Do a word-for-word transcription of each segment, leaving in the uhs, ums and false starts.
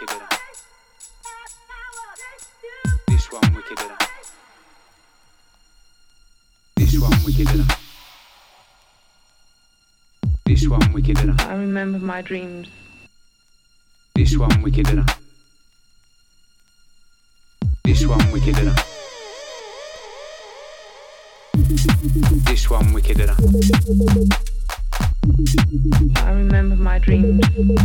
wickeder. This one wickeder. This one wickeder. This one wickeder. I remember my dreams. This one wickeder. This one wickeder. This one wickeder. I remember my dreams.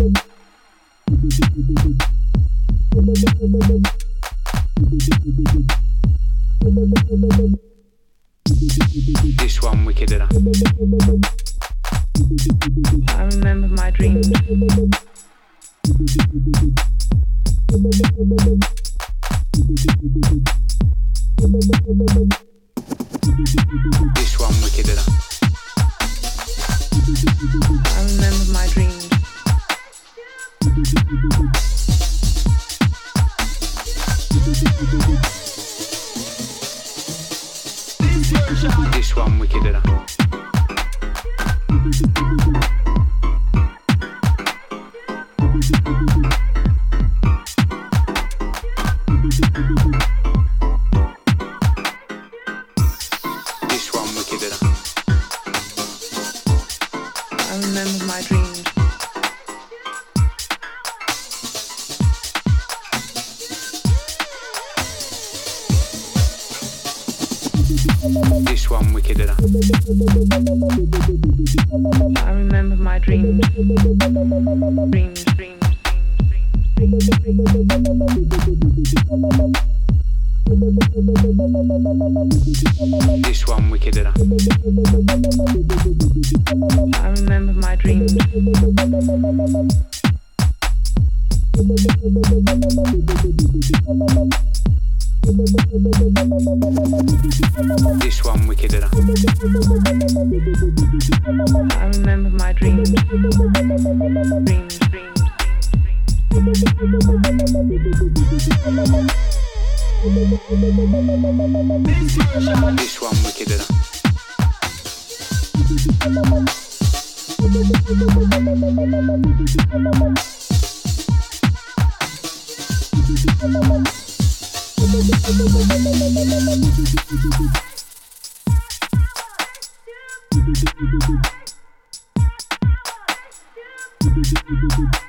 This one wickeder. I remember my dreams. This one wickeder. I remember my dreams. This one wickeder. This one wickeder. I remember my dreams. This one wickeder. I remember my dreams. Dreams, dreams, dreams, dreams, dreams. This one wickeder. I remember my dreams. This one wickeder. I remember my dreams. Dreams, dreams, This one wickeder. dreams.